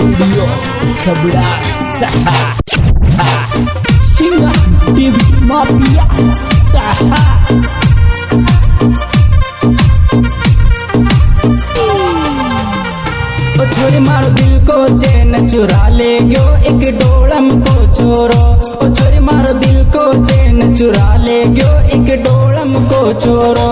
Studio 11 Singa TV Mafia Saha ओ छोरे मारो दिल को चैन चुरा ले गयो एक डोलम को छोरो। ओ छोरे मारो दिल को चैन चुरा ले गयो एक डोलम को छोरो।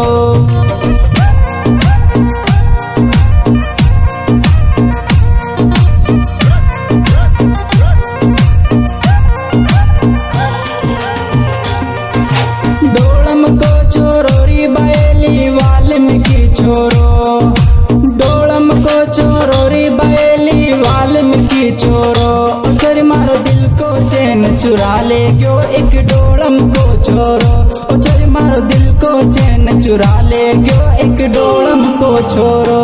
डोलम को छोरो री बायली वाल्मीकि छोरो। डोलम को छोरो री बायली वाल्मीकि छोरो। ओ छोरे मारो दिल को चैन चुरा ले गयो एक डोलम को छोरो। ओ छोरे मारो दिल को चैन चुरा ले गयो एक डोलम को छोरो।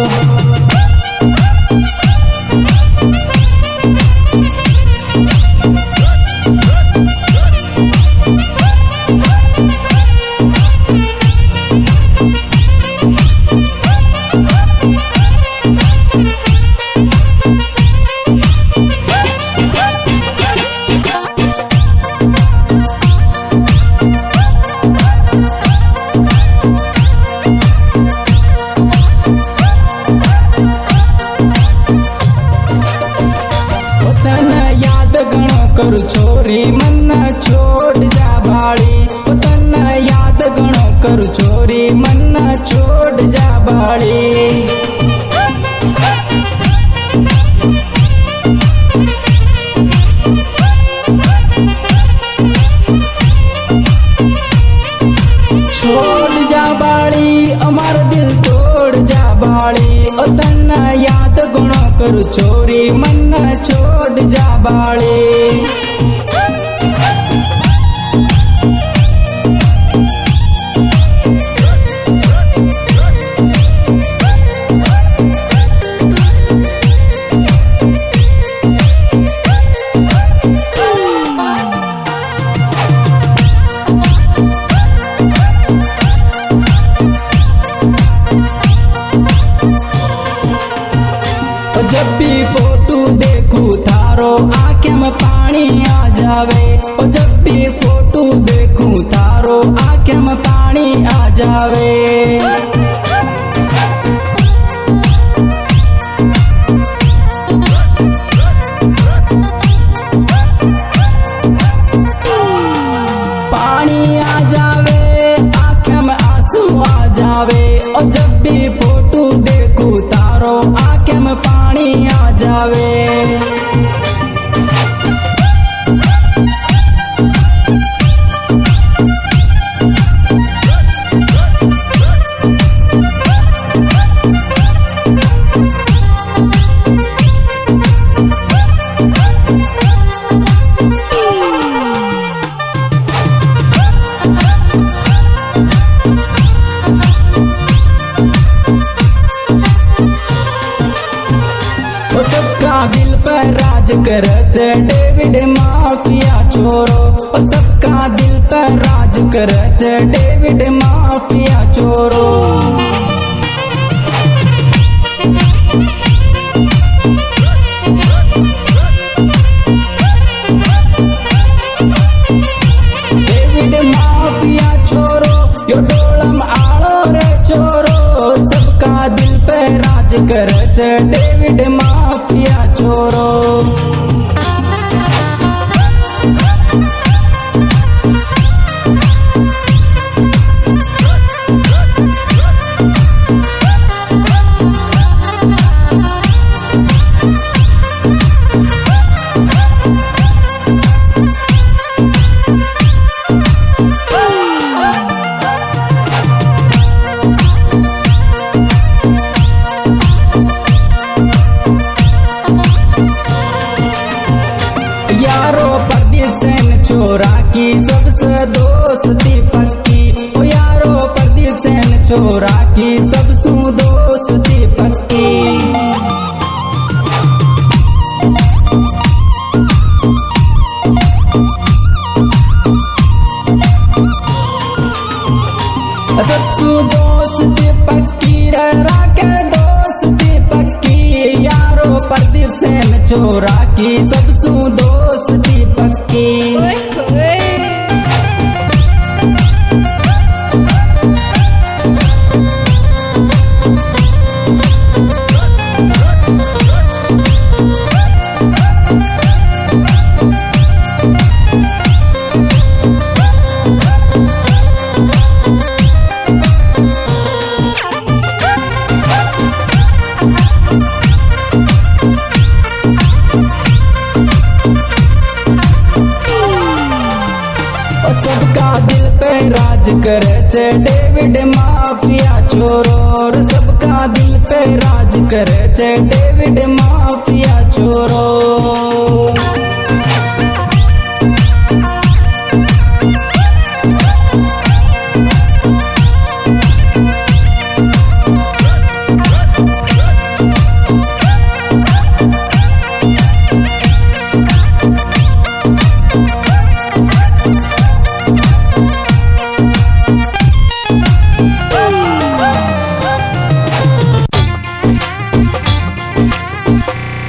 करू छोरी मन छोड़ जा बाड़ी। तन याद गणो करू छोरी मन छोड़ जा बाड़ी। छोड़ जा बाड़ी अमार दिल तोड़ जा बाड़ी। ओ तन याद गणो करू छोरी मन छोड़ जा बाड़ी। जब भी फोटो देखूं थारो आँखें में पानी आ जावे। और जब भी फोटो देखूं थारो आँखें में पानी आ जावे। पानी आ जावे आँखें में आंसू आ जावे। और जब भी फोटो देखूं तारो आँखें में पानी आ जावे। सबका दिल पर राज करच डेविड माफिया छोरो। और सबका दिल पर राज करच डेविड माफिया छोरो। डेविड माफिया छोरो यो डोलम आलो रे छोरो। सबका दिल पर राज करच डेविड माफिया छोरो। यारो प्रदीप सेन छोरा की सबसे दोस्ती पक्की। ओ यारो प्रदीप सेन छोरा की सबसे दोस्ती पक्की। सबसे दोस्ती पक्की रह के दोस्ती पक्की। यारो प्रदीप सेन छोरा की सबसू दोस्ती पक्की। सबका दिल पे राज करे छे डेविड माफिया छोरो, और सबका दिल पे राज करे छे डेविड माफिया छोरो।